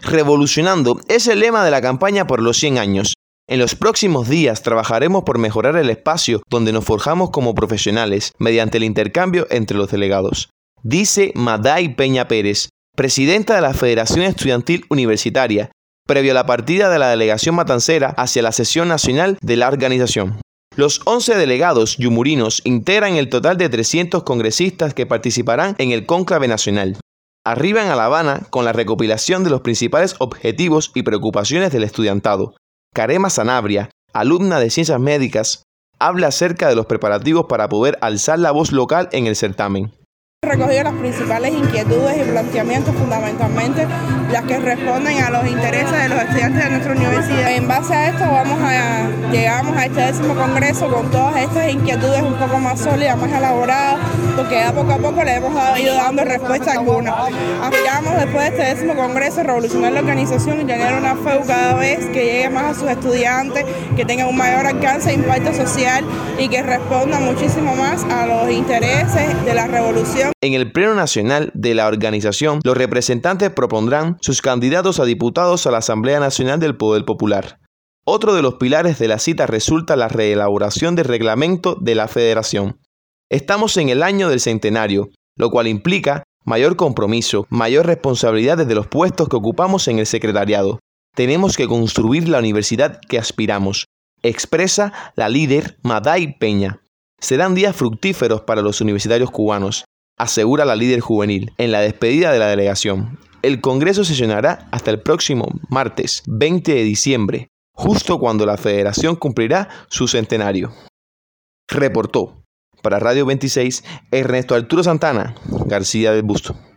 Revolucionando es el lema de la campaña por los 100 años. En los próximos días trabajaremos por mejorar el espacio donde nos forjamos como profesionales mediante el intercambio entre los delegados. Dice Maday Peña Pérez, presidenta de la Federación Estudiantil Universitaria, previo a la partida de la delegación matancera hacia la sesión nacional de la organización. Los 11 delegados yumurinos integran el total de 300 congresistas que participarán en el cónclave nacional. Arriban a La Habana con la recopilación de los principales objetivos y preocupaciones del estudiantado. Karema Sanabria, alumna de Ciencias Médicas, habla acerca de los preparativos para poder alzar la voz local en el certamen. Recogido las principales inquietudes y planteamientos, fundamentalmente las que responden a los intereses de los estudiantes de nuestra universidad. En base a esto llegamos a este 10º congreso con todas estas inquietudes un poco más sólidas, más elaboradas, porque ya poco a poco le hemos ido dando respuesta a algunas. Aspiramos después de este 10º congreso a revolucionar la organización y tener una FEU cada vez que llegue más a sus estudiantes, que tenga un mayor alcance e impacto social y que responda muchísimo más a los intereses de la revolución. En el Pleno Nacional de la organización, los representantes propondrán sus candidatos a diputados a la Asamblea Nacional del Poder Popular. Otro de los pilares de la cita resulta la reelaboración del reglamento de la Federación. Estamos en el año del centenario, lo cual implica mayor compromiso, mayor responsabilidad desde los puestos que ocupamos en el secretariado. Tenemos que construir la universidad que aspiramos, expresa la líder Maday Peña. Serán días fructíferos para los universitarios cubanos, asegura la líder juvenil en la despedida de la delegación. El Congreso sesionará hasta el próximo martes 20 de diciembre, justo cuando la Federación cumplirá su centenario. Reportó para Radio 26 Ernesto Arturo Santana García del Busto.